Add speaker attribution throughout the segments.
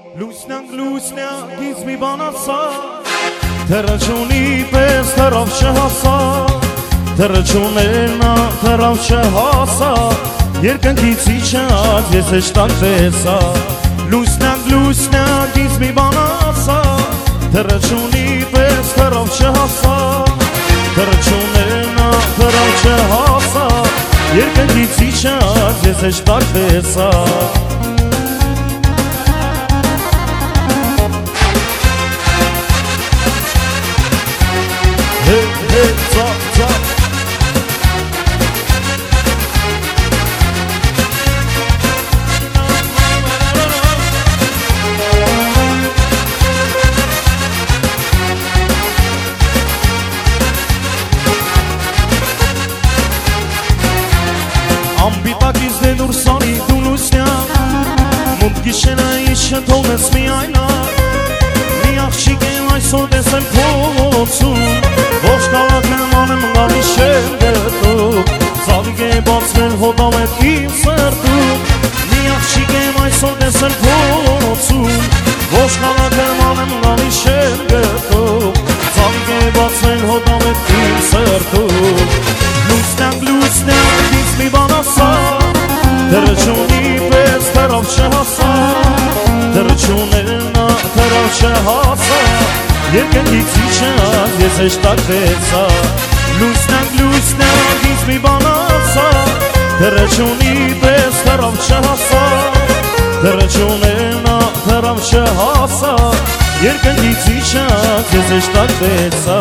Speaker 1: Լուսնյակ գիծ մի բան ասա Թրաչունի պես թրավ չհասա Թրաչունելնա թրավ չհասա Երկնքից իջած ես էշտակ տեսա Լուսնյակ գիծ մի բան ասա Թրաչունի պես թրավ չհասա Թրաչունելնա թրավ չհասա Երկնքից իջած ես էշտակ տեսա Ամբիտակից դե դուրսանի դու լուսնյակ Մունդ գիշենը իշը թողնես մի այնակ Մի աղջիկ եմ այսօր տեսել փողոցում Ողջ քաղաքն անեմ գալի շեմ գտում Ծաղիկ է բացվել հոտավետ իմ սրտում Մի աղջիկ եմ այսօր տեսել փողոցում Ողջ քաղաքն անեմ գալի շեմ գտում Ծաղիկ է բացվել հոտավետ իմ սրտում Լուսնյակ ինձ մի բան ասա Թրաչունի պես թրավ չհասա Թրաչունելնա թրավ չհասա Երկնքից իջած ես էշտակ տեսա Լուսնյակ ինձ մի բան ասա Թրաչունի պես թրավ չհասա Թրաչունելնա թրավ չհասա Երկնքից իջած ես էշտակ տեսա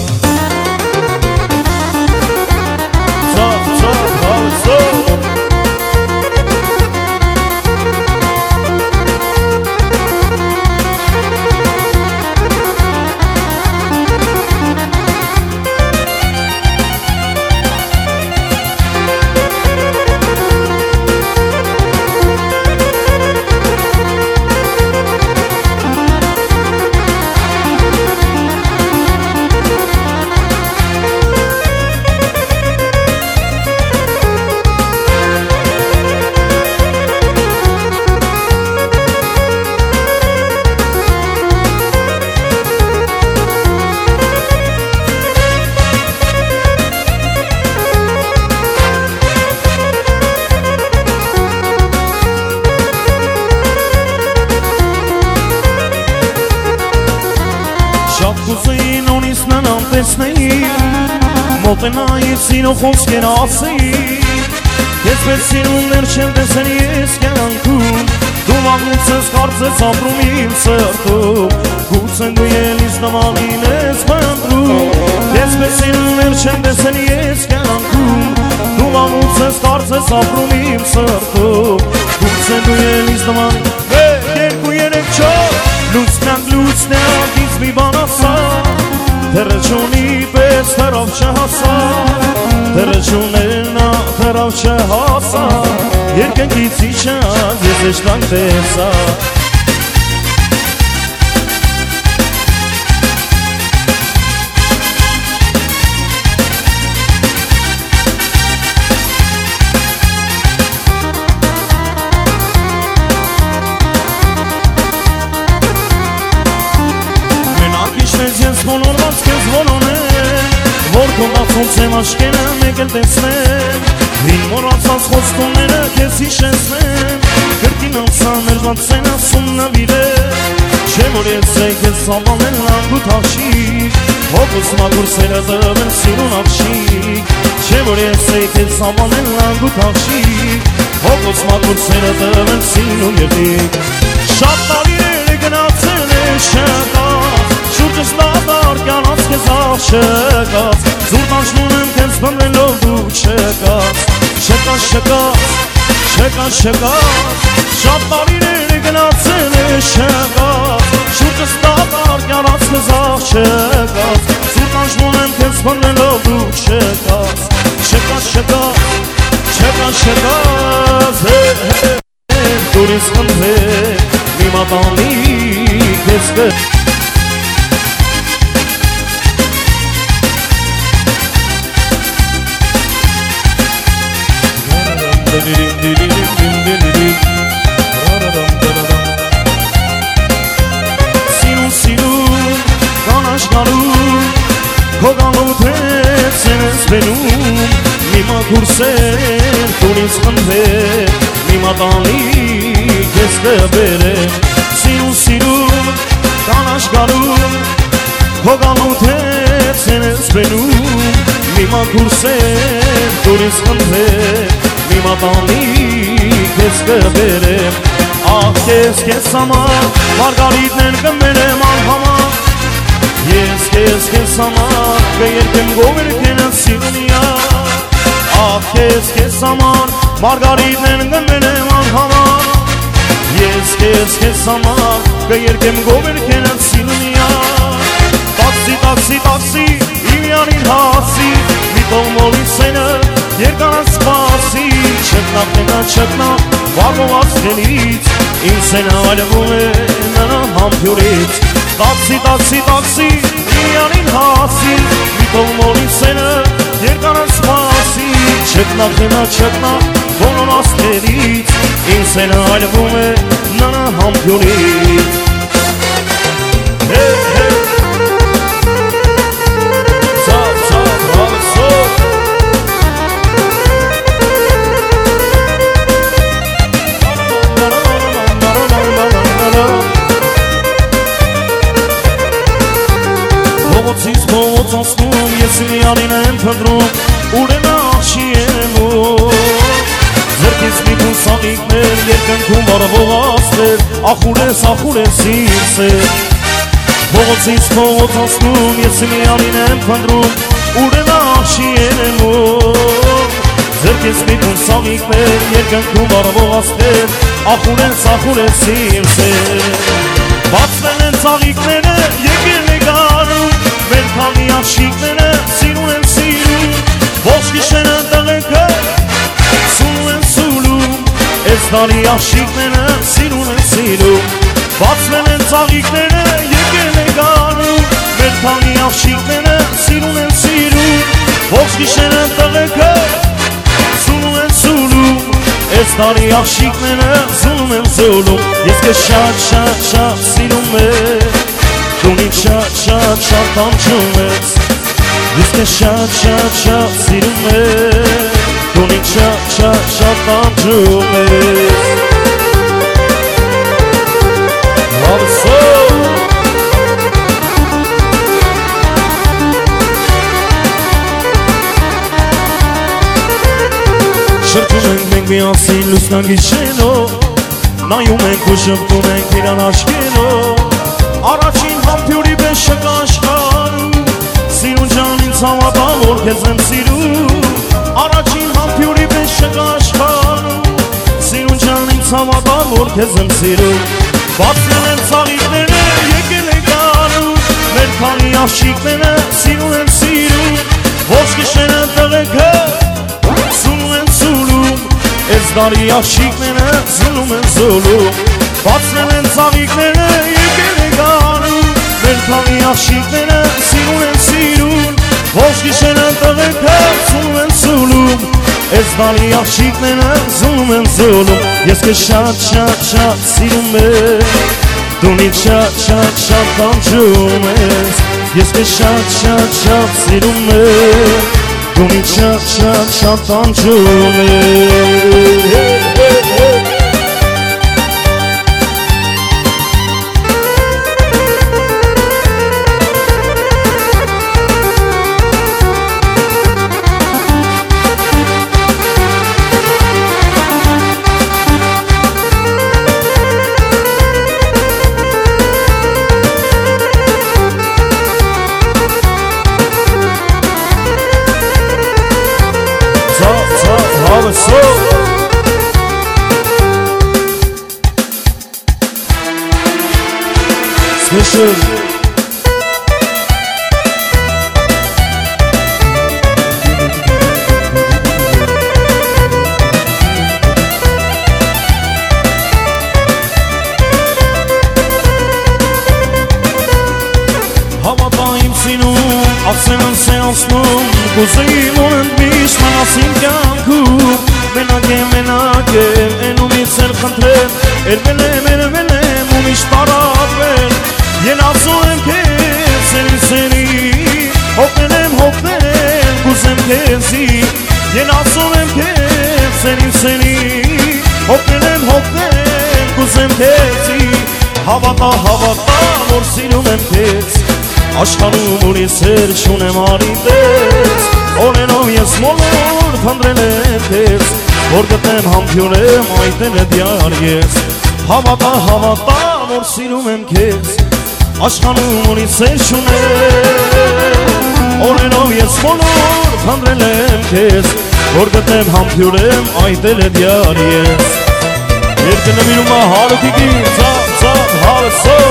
Speaker 1: Կուզեին ունիս ննամ տեսնեի Մոտենայի սիրո խոսքեր ասեի Ես պետ սիրուններ չեմ տեսեն ես կյանքում Դու վաղուց ես կարծես ապրում իմ սրտում Գուցե դու ելիս նմանին ես մնդրում Ես պետ սիրուններ չեմ տեսեն ես կյանքում Դու վաղուց ես կարծես ապրում իմ սրտում Գուցե դու ելիս նմանին Երկու երեք չոր Լուսնյակ ինձ մի բան ասա Թրաչունի պես թրավ չհասա Թրաչունելնա թրավ չհասա Երկնքից իջած ես էշտակ տեսա Ես ոլորված կեզ ոլոնել Որ կոնդացոնց եմ աշկերը մեկ էլ տեսնեմ Հին մորացած խոստումները կեզ հիշեցնեմ Կրկին անցան էրված սեն ասում նվիրել Չէ որ ես եկ ես սավանել լանգ ու թաղշիկ Հոգուս մագուր սերը դվել սիրուն աղշիկ Չէ որ ես եկ ես սավանել լանգ ու թաղշիկ Հոգուս մագուր սերը դվել սիրուն երդիկ Շատ տարիներ է գնացել է շկած Շուրջս դատար կյանած կեզ աղշկած Զուր տանջնում եմ կեզ բնվելով դու չեկած Շկած Շատ տարիներ է գնացել է շկած Շուրջս դատար կյանած կեզ աղշկած Զուր տանջնում եմ կեզ բնվելով դու չեկած Դուր ես խնդրել մի մատանի կեզ կեզ Kogalutets enes benim Mima kurser tunis khanver Mima tani keste bere Siru Kanash garum Kogalutets enes benim Mima kurser tunis khanver Mima tani keste bere Ah kes sama Margaritnen kemene malhama Kes sama Gayerkem goverken silniya Ah kes sama Margaritnen kemene malhama Kes sama Gayerkem goverken silniya Taksi İmyanin hasi Vitomoli sene Yergan spasi Çetna Varmo askelit İnsena albume Nana hampjurit Taksi İmyanin hasi Vitomoli sene Yergan spasi Çetna Varmo askelit İnsena albume Nana hampjurit Hey hey Փողոց անցնում ես միանին եմ փնտրում Ուրեմն աղջի եմ ու Ձեռքից մի բուն սաղիկներ երկնքում բարվողացներ Ախուր ես սիրսեր Փողոց անցնում ես միանին եմ փնտրում Ուրեմն աղջի եմ ու Ձեռքից մի բուն սաղիկներ երկնքում բարվողացներ Ախուր ես սիրսեր Բացվել են ծաղիկները եկել է գարում Մեր քանի աշիկները սիրուն են սիրում Ողջ գիշերը տղեկը սուլում են սուլում Այս տարի աշիկները սիրուն են սիրում Բացվել են ծաղիկները եկել է գարում Մեր քանի աշիկները սիրուն են սիրում Ողջ գիշերը տղեկը սուլում են սուլում Այս տարի աշիկները սուլում են սուլում Ես կը շատ սիրում եմ Դու ինձ շատ ամչում ես Ես կը շատ սիրում ես Դու ինձ շատ ամչում ես Հավսով Շրջում ենք մենք միասին լուսնան գիշենով Նայում ենք ու շպտում ենք իրան աշկենով Առաջին համբյուրի պես շկաշխարում Սիրուն ջան ինձ համապա որ քեզ եմ սիրում Առաջին համբյուրի պես շկաշխարում Սիրուն ջան ինձ համապա որ քեզ եմ սիրում Բացվել են ծաղիկները եկել է գարում Մեր քանի աշիկները սիրուն են սիրում Ողջ գիշերը տղեկը սուլում են սուլում Այս տարի աշիկները սուլում են սուլում Բացվել են ծաղիկները եկել է գարում Մեր քանի աշիկները սիրուն են սիրում Ողջ գիշերը տղեկը սուլում են սուլում Այս տարի աշիկները սուլում են սուլում Ես կը շատ սիրում եմ Դու ինձ շատ ամչում ես Ես կը շատ սիրում եմ Դու ինձ շատ ամչում ես Special Հավատայիմ սինում, ասեն անսեանսնում Կուզեի որ ընդմիշտ մանասին կյանքում Մենակ եմ, ենումից էլ խնդրեմ Երվել եմ ու միշտ տարապել Yen asıl em kesin seni. կուզեմ քեզի Են ասում եմ քեզ սենի Հոգնել կուզեմ քեզի Հավատա որ սիրում եմ քեզ Աշխարհում ուրիշ սեր չունեմ արիտես Օրենով ես մոլոր խնդրել եմ քեզ Որ գտնեմ համբյուրեմ այդ էլ դյար ես Հավատա որ սիրում եմ քեզ Աշխարհում ուրիշ սեր չունեմ Օրենով ես մոլոր խնդրել եմ քեզ Որ գտնեմ համբյուրեմ այդ էլ դյար ես Երկը նվիրում է հարուտիկի ծավ հարսով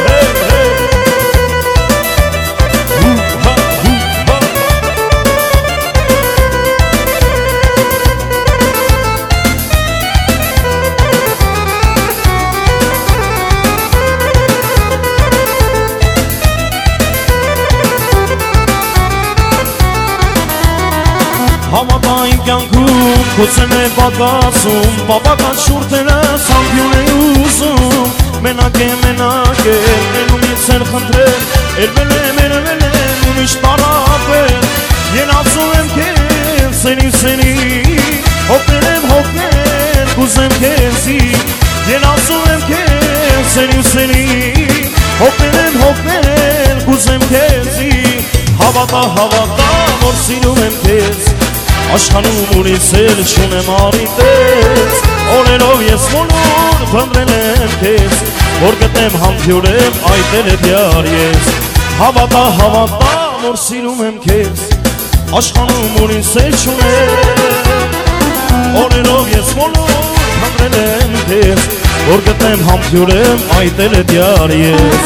Speaker 1: Համատային կյանքում կոցեն է պատկասում Պապական շուրթերս համբյուն է ուզում Մենակ է, էնում ես էր խնդրել Երվել եմ, ումիշ տարապել Են ասում եմ կեզ, սենի Հոգնել կուզեմ քեզի Են ասում եմ կեզ, սենի Հոգնել կուզեմ քեզի Հավատա որ սիրում եմ քեզ Աշխարհում ուրիշ սեր չունեմ արիտես Օրերով ես մոլոր խնդրել եմ քեզ Որ գտնեմ համբյուրեմ այդ էլ դյար ես Հավատա որ սիրում եմ քեզ Աշխարհում ուրիշ սեր չունեմ Օրերով ես մոլոր խնդրել եմ քեզ Որ գտնեմ համբյուրեմ այդ էլ դյար ես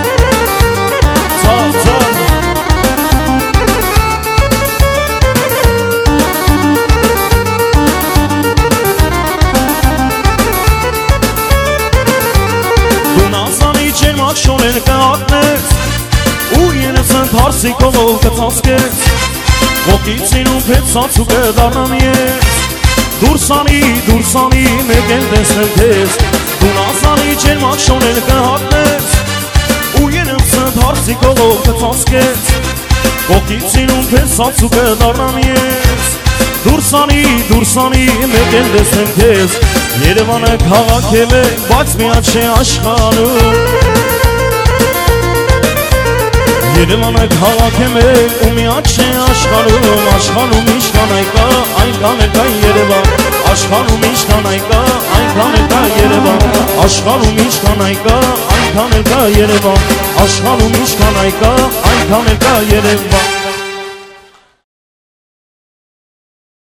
Speaker 1: Շոներ կհատնես ու երեսն թարսիկով կծածկես Ոգիցին ու փեցած ու կդառնամ ես Դուրսանի մեկ էլ տեսնեմ քեզ Դու նազանի ջերմակ շոներ կհատնես ու երեսն թարսիկով կծածկես Ոգիցին ու փեցած ու կդառնամ ես Դուրսանի մեկ էլ տեսնեմ քեզ Երևանը քաղաք է բայց միած չէ աշխարհում Երևանը քաղաք է ու միած չէ աշխարհում Աշխարհում ինչքան այկա, այնքան էլ կա Երևան Աշխարհում ինչքան այկա, այնքան էլ կա Երևան Աշխարհում ինչքան այկա, այնքան էլ կա Երևան Աշխարհում ինչքան այկա, այնքան էլ կա Երևան